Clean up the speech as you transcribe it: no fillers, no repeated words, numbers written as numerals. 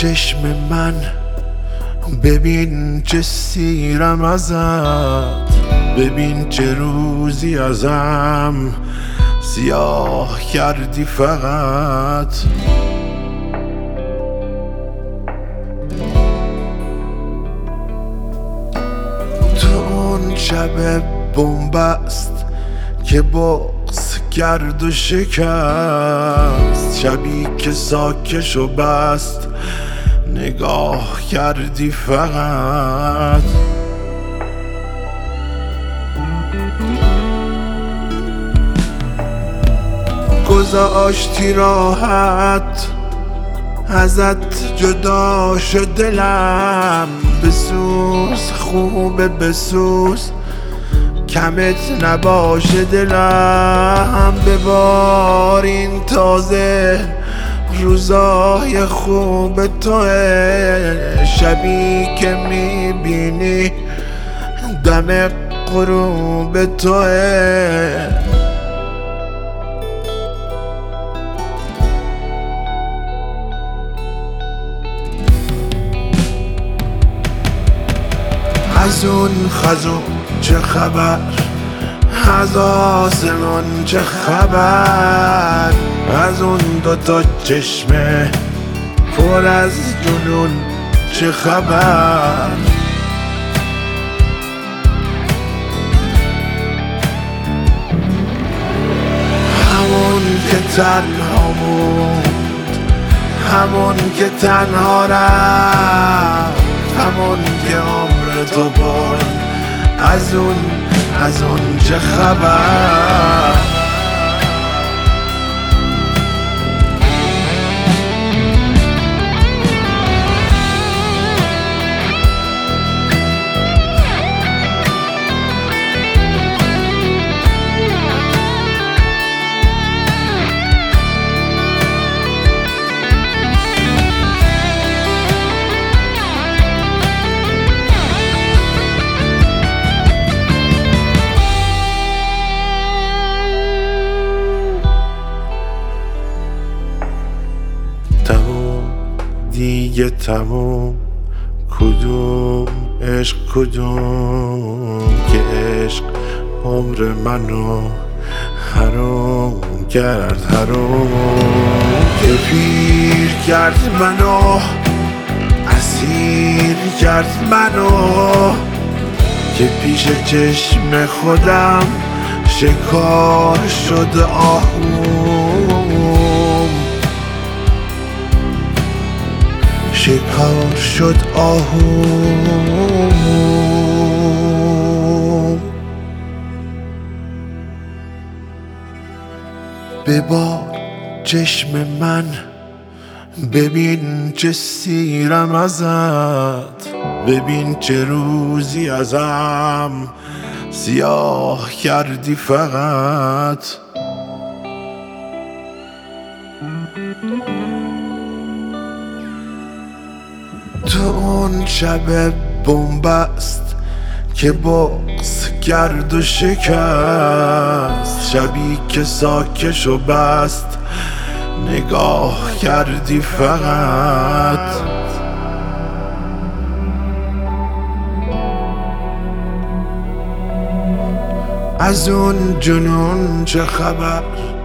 چشم من ببین چه سیرم ازت، ببین چه روزی ازم سیاه کردی فقط. تو اون شب بنبست که بغض کرد و شکست، شبی که ساکش و بست نگاه کردی فقط. گذاشتی راحت ازت جدا شد دلم، بسوز خوبه بسوز کمت نباشه دلم. ببار این تازه روزای خوب توه، شبی که میبینی دم غروب توه. از اون خزون چه خبر، از آسمون چه خبر، از اون دوتا چشمه پر از جنون چه خبر. همون که تنها بود، همون که تنها رفت، همون که عمر تو برد، از اون چه خبر. تموم دیگه تموم، کدوم عشق کدوم که عشق عمر منو حرام کرد، حرام که پیر کرد منو، اسیر کرد منو، که پیش چشم خودم شکار شد آهوم، شکار شد آهوم. ببار چشم من ببین چه سیرم ازت، ببین چه روزی ازم سیاه کردی فقط. تو اون شب بنبست که بغض کرد و شکست، شبی که ساکش و بست نگاه کردی فقط. از اون جنون چه خبر،